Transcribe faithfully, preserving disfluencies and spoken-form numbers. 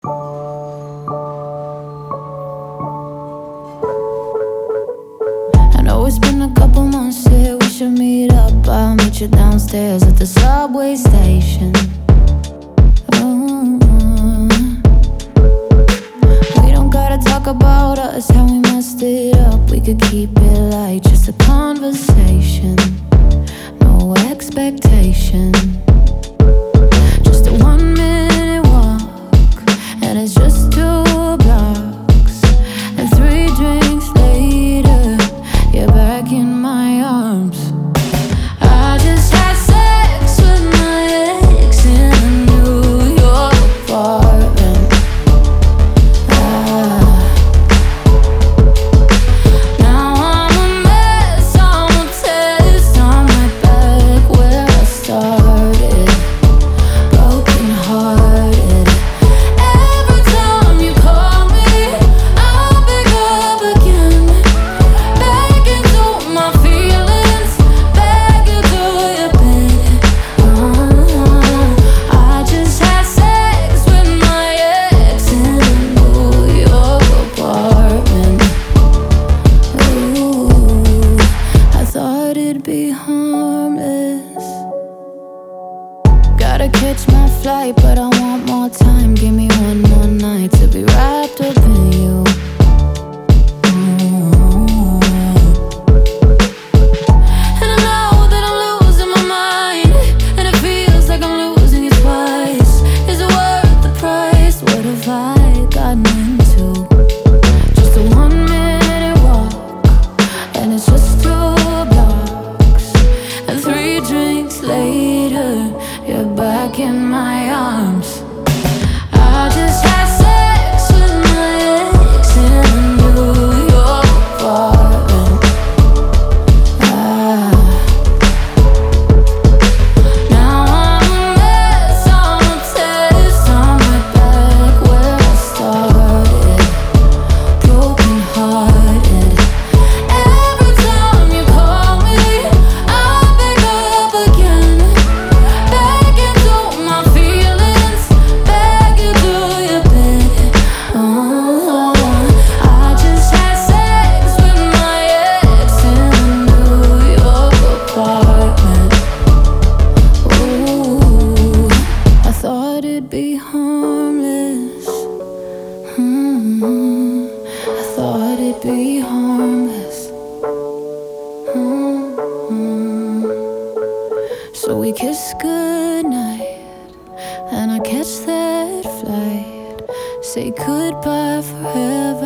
I know it's been a couple months here. We should meet up. I'll meet you downstairs at the subway station. Ooh. We don't gotta talk about us, how we messed it up. We could keep it light, just a conversation. No expectation. Just a one minute walk, and it's just two blocks. And three drinks later, you're back in my arms. I just had sex with my ex in a New York apartment. Ah. Now I'm a mess, I'm obsessed. I'm right back where I started, broken hearted. Every time you call me, I'll pick up again. Back into my feelings, back into your bed. uh, I just had sex with my ex in a New York apartment. Ooh, I thought it'd be harmless. Gotta catch my flight, but I want more time. Give me one more night to be wrapped up in you. Ooh. And I know that I'm losing my mind, and it feels like I'm losing you twice. Is it worth the price? What have I gotten into? Just a one minute walk, and it's just two blocks. And three drinks later, you're back in my arms. I just had sex with my ex in a New York apartment. Ah. Now I'm a mess, I'm obsessed. I'm right back where I started, broken hearted. Every time you call me, I'll pick up again. Back into my feelings, back into your bed. Oh, I just had sex with my ex in a New York apartment. Ooh, I thought it'd be harmless. Hmm, I thought it'd be harmless. Hmm. So we kiss goodnight, and I catch that flight. Say goodbye forever.